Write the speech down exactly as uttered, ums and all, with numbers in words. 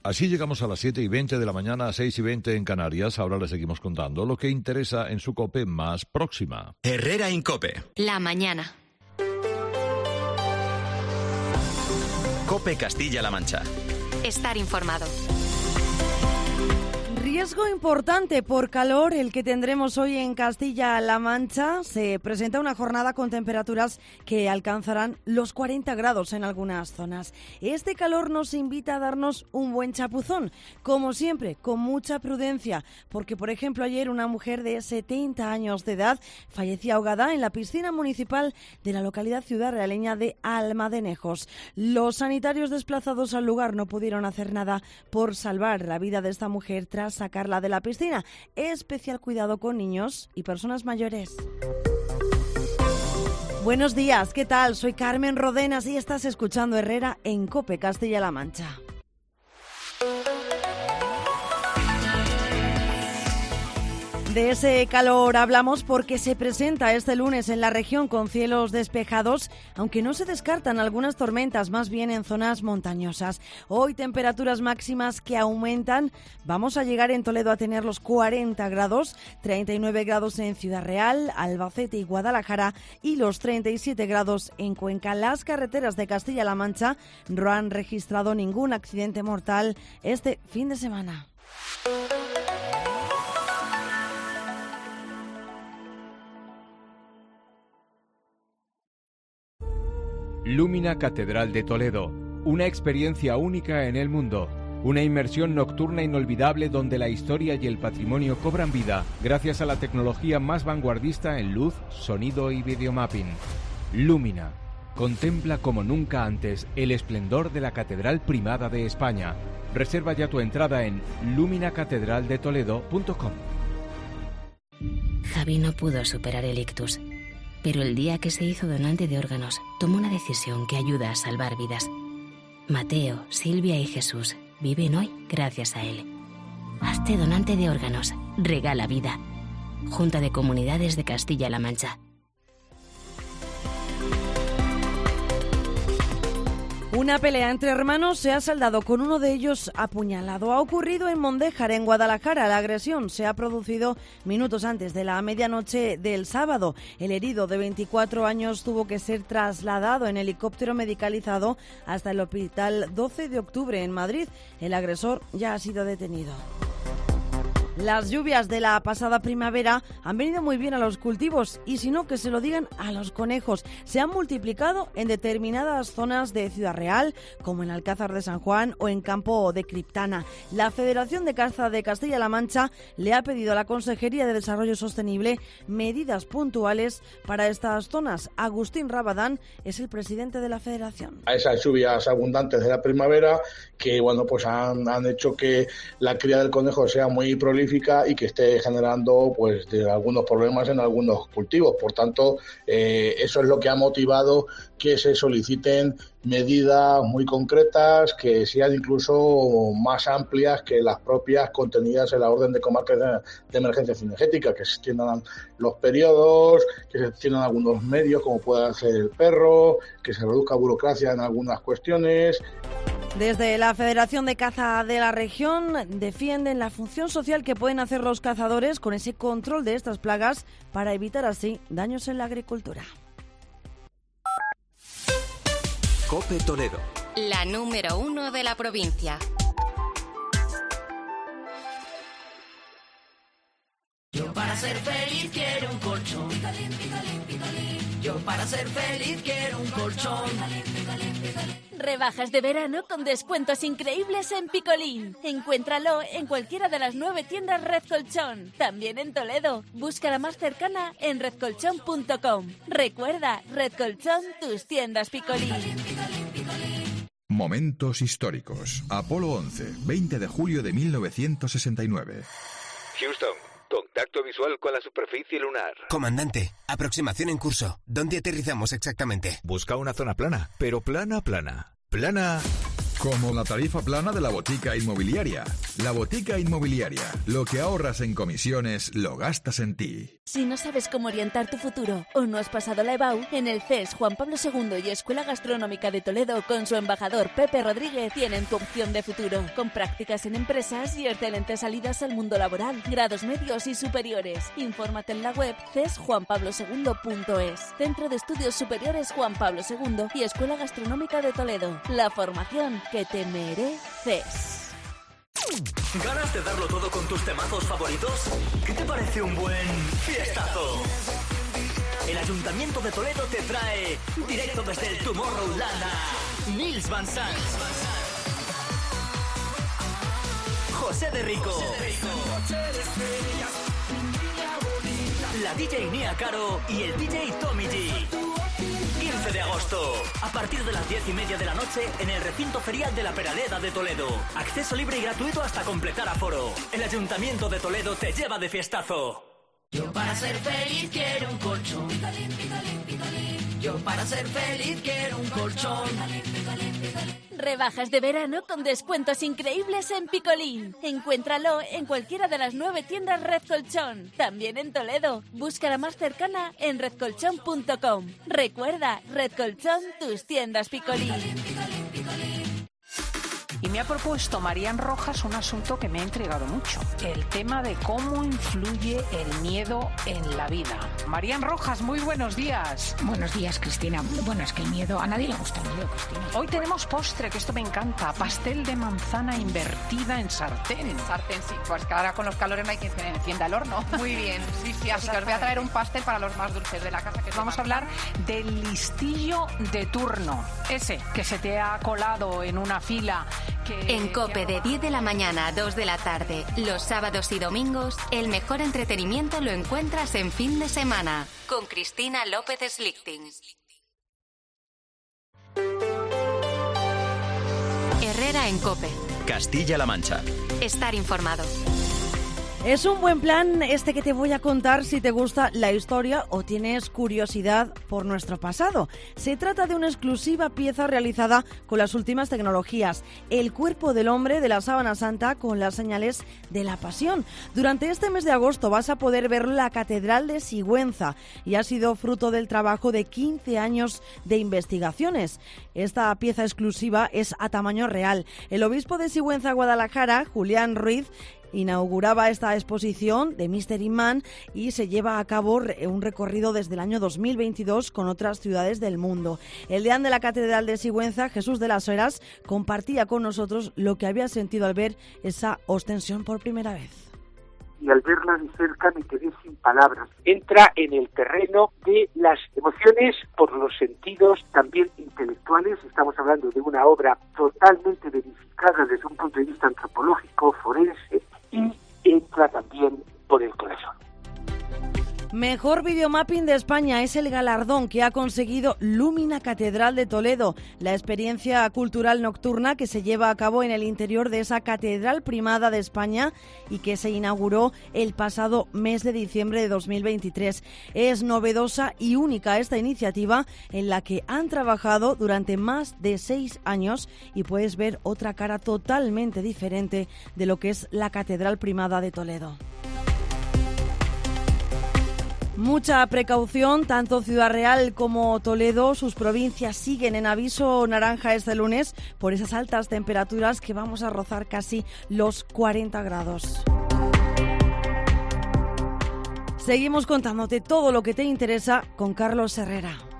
Así llegamos a las siete y veinte de la mañana, a seis y veinte en Canarias. Ahora les seguimos contando lo que interesa en su COPE más próxima. Herrera en COPE. La mañana. COPE Castilla-La Mancha. Estar informado. Riesgo importante por calor el que tendremos hoy en Castilla-La Mancha. Se presenta una jornada con temperaturas que alcanzarán los cuarenta grados en algunas zonas. Este calor nos invita a darnos un buen chapuzón, como siempre, con mucha prudencia, porque, por ejemplo, ayer una mujer de setenta años de edad fallecía ahogada en la piscina municipal de la localidad ciudad realeña de Almadenejos. Los sanitarios desplazados al lugar no pudieron hacer nada por salvar la vida de esta mujer tras sacarla de la piscina. Especial cuidado con niños y personas mayores. Buenos días, ¿qué tal? Soy Carmen Rodenas y estás escuchando Herrera en COPE Castilla-La Mancha. De ese calor hablamos porque se presenta este lunes en la región con cielos despejados, aunque no se descartan algunas tormentas, más bien en zonas montañosas. Hoy temperaturas máximas que aumentan. Vamos a llegar en Toledo a tener los cuarenta grados, treinta y nueve grados en Ciudad Real, Albacete y Guadalajara y los treinta y siete grados en Cuenca. Las carreteras de Castilla-La Mancha no han registrado ningún accidente mortal este fin de semana. Lumina Catedral de Toledo, una experiencia única en el mundo, una inmersión nocturna inolvidable donde la historia y el patrimonio cobran vida gracias a la tecnología más vanguardista en luz, sonido y videomapping. Lumina, contempla como nunca antes el esplendor de la Catedral Primada de España. Reserva ya tu entrada en lumina catedral de toledo punto com. Javi no pudo superar el ictus. Pero el día que se hizo donante de órganos, tomó una decisión que ayuda a salvar vidas. Mateo, Silvia y Jesús viven hoy gracias a él. Hazte donante de órganos. Regala vida. Junta de Comunidades de Castilla-La Mancha. Una pelea entre hermanos se ha saldado con uno de ellos apuñalado. Ha ocurrido en Mondéjar, en Guadalajara. La agresión se ha producido minutos antes de la medianoche del sábado. El herido de veinticuatro años tuvo que ser trasladado en helicóptero medicalizado hasta el hospital doce de octubre en Madrid. El agresor ya ha sido detenido. Las lluvias de la pasada primavera han venido muy bien a los cultivos y si no, que se lo digan a los conejos. Se han multiplicado en determinadas zonas de Ciudad Real, como en Alcázar de San Juan o en Campo de Criptana. La Federación de Caza de Castilla-La Mancha le ha pedido a la Consejería de Desarrollo Sostenible medidas puntuales para estas zonas. Agustín Rabadán es el presidente de la Federación. A esas lluvias abundantes de la primavera que bueno pues han, han hecho que la cría del conejo sea muy prolífica y que esté generando pues de algunos problemas en algunos cultivos. Por tanto, eh, eso es lo que ha motivado que se soliciten medidas muy concretas, que sean incluso más amplias que las propias contenidas en la orden de comarcas de, de emergencia cinegética, que se extiendan los periodos, que se extiendan algunos medios como pueda ser el perro, que se reduzca burocracia en algunas cuestiones. Desde la Federación de Caza de la región defienden la función social que pueden hacer los cazadores con ese control de estas plagas para evitar así daños en la agricultura. COPE Toledo. La número uno de la provincia. Yo para ser feliz quiero un colchón. Picolín, picolín, picolín. Yo para ser feliz quiero un colchón. Picolín, picolín, picolín. Rebajas de verano con descuentos increíbles en Picolín. Encuéntralo en cualquiera de las nueve tiendas Red Colchón. También en Toledo. Busca la más cercana en red colchón punto com. Recuerda, Red Colchón, tus tiendas Picolín. Momentos históricos. Apolo once, veinte de julio de mil novecientos sesenta y nueve. Houston. Contacto visual con la superficie lunar. Comandante, aproximación en curso. ¿Dónde aterrizamos exactamente? Busca una zona plana, pero plana, plana. Plana Como la tarifa plana de la Botica Inmobiliaria. La Botica Inmobiliaria. Lo que ahorras en comisiones, lo gastas en ti. Si no sabes cómo orientar tu futuro o no has pasado la EBAU, en el C E S Juan Pablo segundo y Escuela Gastronómica de Toledo, con su embajador Pepe Rodríguez, tienen tu opción de futuro, con prácticas en empresas y excelentes salidas al mundo laboral, grados medios y superiores. Infórmate en la web c e s juan pablo segundo punto es. Centro de Estudios Superiores Juan Pablo segundo y Escuela Gastronómica de Toledo. La formación que te mereces. ¿Ganas de darlo todo con tus temazos favoritos? ¿Qué te parece un buen fiestazo? El Ayuntamiento de Toledo te trae, directo desde el Tomorrowland, a Nils Van Sant, José de Rico, la D J Nia Caro y el D J Tommy G. quince de agosto, a partir de las diez y media de la noche, en el recinto ferial de la Peraleda de Toledo. Acceso libre y gratuito hasta completar aforo. El Ayuntamiento de Toledo te lleva de fiestazo. Yo para ser feliz quiero un colchón. Yo para ser feliz quiero un colchón. Rebajas de verano con descuentos increíbles en Picolín. Encuéntralo en cualquiera de las nueve tiendas Red Colchón. También en Toledo. Busca la más cercana en red colchón punto com. Recuerda, Red Colchón, tus tiendas Picolín. Y me ha propuesto Marían Rojas un asunto que me ha intrigado mucho. El tema de cómo influye el miedo en la vida. Marían Rojas, muy buenos días. Buenos días, Cristina. Bueno, es que el miedo, a nadie le gusta el miedo, Cristina. Hoy tenemos postre, que esto me encanta. Pastel de manzana invertida en sartén. En sartén, sí. Pues que ahora con los calores no hay quien encienda el horno. Muy bien, sí, sí. Así que os voy a traer un pastel para los más dulces de la casa. Que Vamos a hablar del listillo de turno. Ese que se te ha colado en una fila. Que, en COPE, de diez de la mañana a dos de la tarde, los sábados y domingos, el mejor entretenimiento lo encuentras en Fin de Semana, con Cristina López Slichting. Herrera en COPE. Castilla-La Mancha. Estar informado. Es un buen plan este que te voy a contar si te gusta la historia o tienes curiosidad por nuestro pasado. Se trata de una exclusiva pieza realizada con las últimas tecnologías, el cuerpo del hombre de la Sábana Santa con las señales de la Pasión. Durante este mes de agosto vas a poder ver la Catedral de Sigüenza y ha sido fruto del trabajo de quince años de investigaciones. Esta pieza exclusiva es a tamaño real. El obispo de Sigüenza, Guadalajara, Julián Ruiz, inauguraba esta exposición de Mystery Man y se lleva a cabo un recorrido desde el año dos mil veintidós con otras ciudades del mundo. El deán de la Catedral de Sigüenza, Jesús de las Heras, compartía con nosotros lo que había sentido al ver esa ostensión por primera vez. Y al verla de cerca me quedé sin palabras. Entra en el terreno de las emociones por los sentidos, también intelectuales. Estamos hablando de una obra totalmente verificada desde un punto de vista antropológico, forense, y entra también por el corazón. Mejor videomapping de España es el galardón que ha conseguido Lumina Catedral de Toledo, la experiencia cultural nocturna que se lleva a cabo en el interior de esa catedral primada de España y que se inauguró el pasado mes de diciembre de dos mil veintitrés. Es novedosa y única esta iniciativa en la que han trabajado durante más de seis años y puedes ver otra cara totalmente diferente de lo que es la Catedral Primada de Toledo. Mucha precaución, tanto Ciudad Real como Toledo, sus provincias siguen en aviso naranja este lunes por esas altas temperaturas que vamos a rozar casi los cuarenta grados. Seguimos contándote todo lo que te interesa con Carlos Herrera.